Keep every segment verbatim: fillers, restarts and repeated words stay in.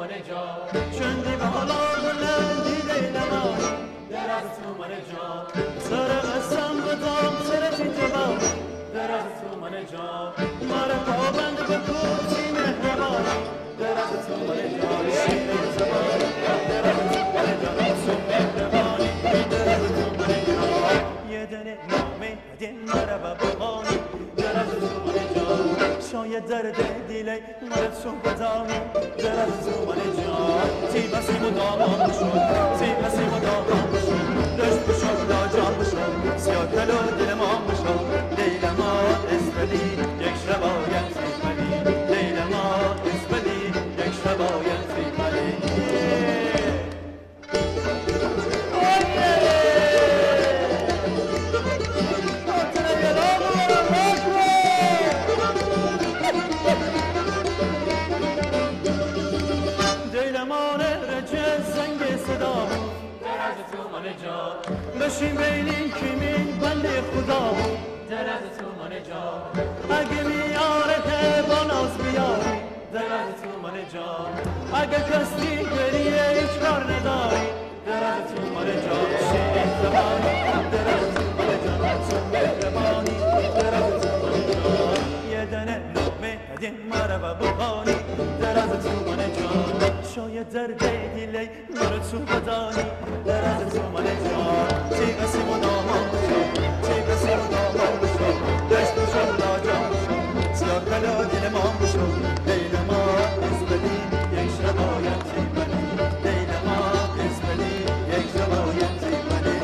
تومن جا چندی بالا بلندی لیلمانی در از تومن جا سر قسم بدام سرتی جوان در از تومن جا مرا پابند بکوچی مهربانی در از تومن جا شیر زبان در از تومن جا سو مهربانی در از تومن جا یه دنه نامه هدین مرا ببانی در از تومن جا شاید درد دیلی مرا چون بدانی در از تومن جا تی بسیم و دامان بشون تی بسیم و دامان بشون دشت بشون دا جان بشون سیاه کلو دل ما بشون لیل ما اسفلی یک شباید سیفلی لیل ما اسفلی یک شباید سیفلی بشین بینین کمین بنده خدا در از تومن جا اگه میاره که با ناز بیاری در از تومن جا اگه کسی گریه هیچ کار نداری در از تومن جا شیرین زبانی در از تومن جا چون مهربانی در از تومن جا یه دنه نامه هدین مرا ببانی در از تومن جا شاید درد دیلی مرا چون بدانی در از تومن جا تی بسیم و دامان بشم تی بسیم و دامان بشم دشت بشم لاجان بشم سیاه کلا دل ما بشم لیل ما اسبلی یک شباید سیبلی لیل ما اسبلی یک شباید سیبلی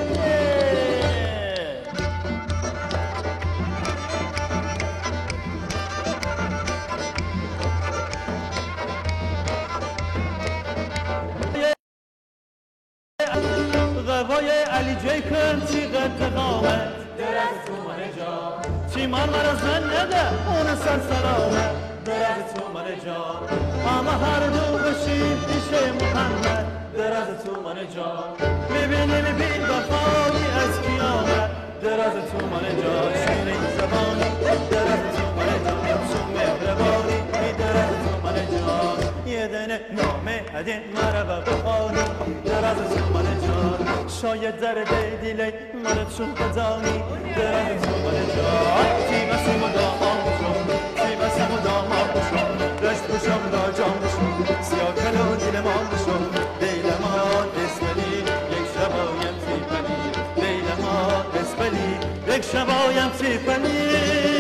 غوای علی جیکن چی قد قامت در از تومن جا چی مال مرا زن نده اون سر سلامت در از تومن جا اما هر دو بشید پیش محمد در از تومن جا میبینیم بی وفایی از قیامت در از تومن جا شیرین زبانی در از تومن جا چون مهربانی در از تومن جا یه دنه نامه هدین مرا ببانی در از تومن جا شاید درد دیلی مرا چون بدانی در از تومن جا تی بسیم و دامان بشم تی بسیم و دامان بشم رشت بشم دا جان بشم سیاه کلو دل ما بشم لیل ما اسفلی یک شبایم سیفلی لیل ما اسفلی یک شبایم سیفلی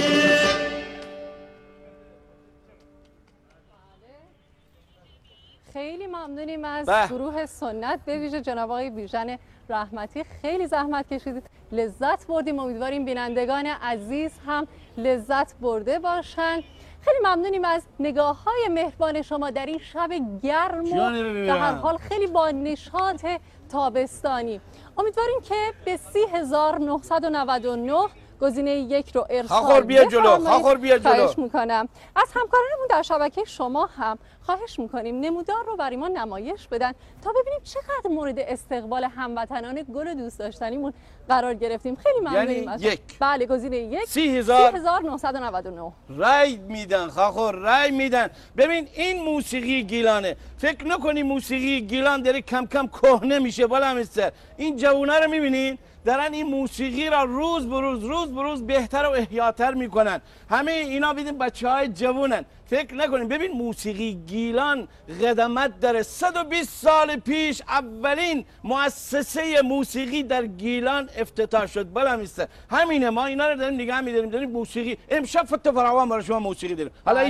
خیلی ممنونیم از به. گروه سنت به ویژه جناب آقای بیژن رحمتی، خیلی زحمت کشیدید، لذت بردیم. امیدواریم بینندگان عزیز هم لذت برده باشن. خیلی ممنونیم از نگاه های مهربان شما در این شب گرم و در هر حال خیلی با نشاط تابستانی. امیدواریم که به سی هزار و نهصد و نود و نه گزینه یک رو ارسال خاخور بیا جلو خاخور بیا جلو خواهش میکنم. از همکارانمون در شبکه شما هم خواهش میکنیم نمودار رو برای ما نمایش بدن تا ببینیم چقدر مورد استقبال هموطنان گل دوست داشتنیمون قرار گرفتیم. خیلی ممنونیم. یعنی از یک بله گزینه یک سی هزار و نهصد و نود و نه رای میدن خاخور رای میدن. ببین این موسیقی گیلانه، فکر نکنی موسیقی گیلان داره کم کم کهنه میشه. بالا میسته این جوونا رو میبینین دارن این موسیقی را روز به روز روز به روز بهتر و احیاتر میکنن. همه اینا بیدین بچه های جوونن، فکر نکنین. ببین موسیقی گیلان قدمت داره. صد و بیست سال پیش اولین مؤسسه موسیقی در گیلان افتتاح شد. بالا میسته همینه. ما اینا رو داریم نگاه میداریم، داریم موسیقی. امشب فتح فراوان برای شما موسیقی داریم. حالا